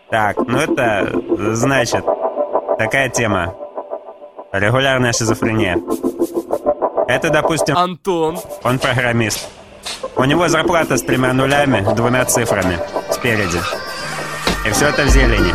Так, ну это, значит, такая тема. Регулярная шизофрения. Это, допустим, Антон. он программист. У него зарплата с 3 нулями, 2 цифрами спереди. И все это в зелени.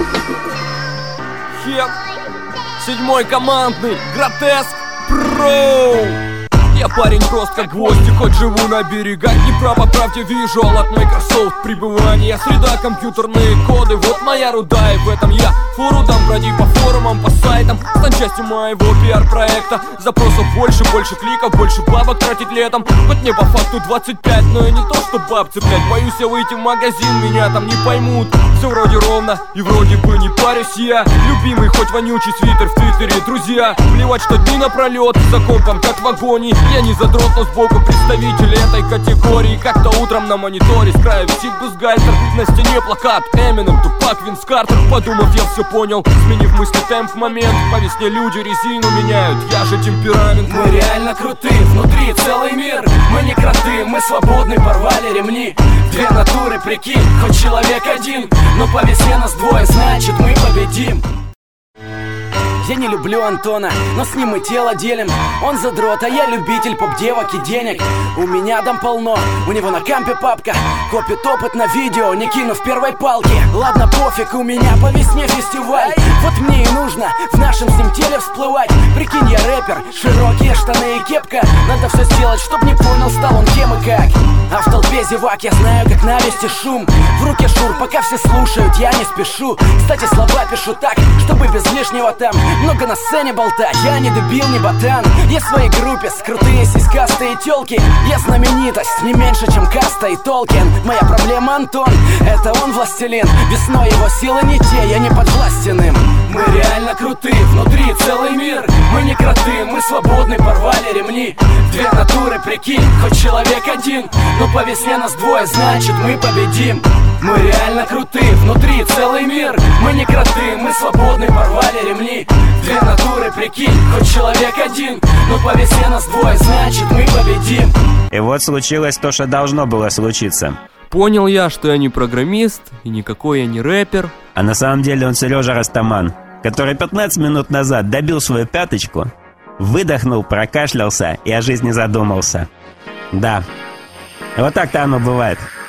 Хеп. 7-й командный. Гротеск. Бро. Я парень прост как гвоздик, хоть живу на берегах Днепра. По правде visual от Microsoft пребывание. Среда, компьютерные коды, вот моя руда. И в этом я фору дам, броди по форумам, по сайтам. Стань частью моего пиар-проекта. Запросов больше, больше кликов, больше бабок тратить летом. Хоть мне по факту 25, но и не то, что баб цеплять. Боюсь я выйти в магазин, меня там не поймут. Все вроде ровно, и вроде бы не парюсь я. Любимый, хоть вонючий свитер в твиттере, друзья. Плевать, что дни напролет, за компом как в агонии. Я не задрот, но сбоку представитель этой категории. Как-то утром на мониторе с края висит бюстгальтер. На стене плакат Эминем, Тупак, Винс Картер. Подумав, я все понял, сменив мысли темп в момент. По весне люди резину меняют, я же темперамент. Мы реально крутые, внутри целый мир. Мы не кроты, мы свободны, порвали ремни. 2 натуры, прикинь, хоть человек один. Но по весне нас 2, значит мы победим. Я не люблю Антона, но с ним мы тело делим. Он задрот, а я любитель поп-девок и денег. У меня дом полно, у него на кампе папка. Копит опыт на видео, не кинув первой палки. Ладно, пофиг, у меня по весне фестиваль. Вот мне и нужно в нашем с ним теле всплывать. Прикинь, я рэпер, широкие штаны и кепка. Надо все сделать, чтоб не понял, стал он кем и как. А в толпе зевак я знаю, как навести шум. В руке шур, пока все слушают, я не спешу. Кстати, слова пишу так, чтобы без лишнего там много на сцене болтать. Я не дебил, не ботан. Я в своей группе с крутые сиськастые тёлки. Я знаменитость, не меньше, чем Каста и Толкин. Моя проблема Антон, это он властелин. Весной его силы не те, я не подвластен им. Мы реально крутые, внутри целый мир. Мы не кроты, мы свободны, порвали ремни. 2 натуры, прикинь, хоть человек один. Но по весне нас 2, значит мы победим. Мы реально крутые, внутри целый мир. Мы не кроты, мы свободны, порвали ремни. 2 натуры, прикинь, хоть человек один. Но по весне нас 2, значит мы победим. И вот случилось то, что должно было случиться. Понял я, что я не программист и никакой я не рэпер. А на самом деле он Сережа Растаман, который 15 минут назад добил свою пяточку, выдохнул, прокашлялся и о жизни задумался. Да, вот так-то оно бывает.